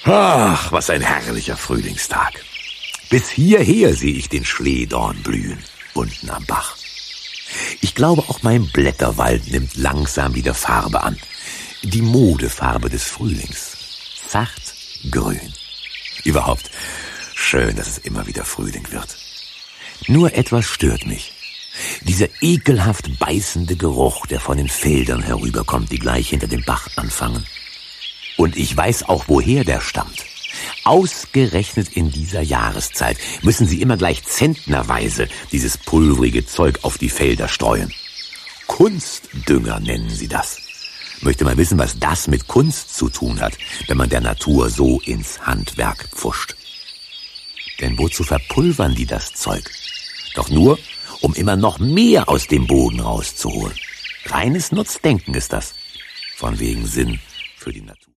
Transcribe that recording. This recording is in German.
Ach, was ein herrlicher Frühlingstag. Bis hierher sehe ich den Schlehdorn blühen, unten am Bach. Ich glaube, auch mein Blätterwald nimmt langsam wieder Farbe an. Die Modefarbe des Frühlings. Zart grün. Überhaupt schön, dass es immer wieder Frühling wird. Nur etwas stört mich. Dieser ekelhaft beißende Geruch, der von den Feldern herüberkommt, die gleich hinter dem Bach anfangen. Und ich weiß auch, woher der stammt. Ausgerechnet in dieser Jahreszeit müssen sie immer gleich zentnerweise dieses pulverige Zeug auf die Felder streuen. Kunstdünger nennen sie das. Möchte mal wissen, was das mit Kunst zu tun hat, wenn man der Natur so ins Handwerk pfuscht. Denn wozu verpulvern die das Zeug? Doch nur, um immer noch mehr aus dem Boden rauszuholen. Reines Nutzdenken ist das. Von wegen Sinn für die Natur.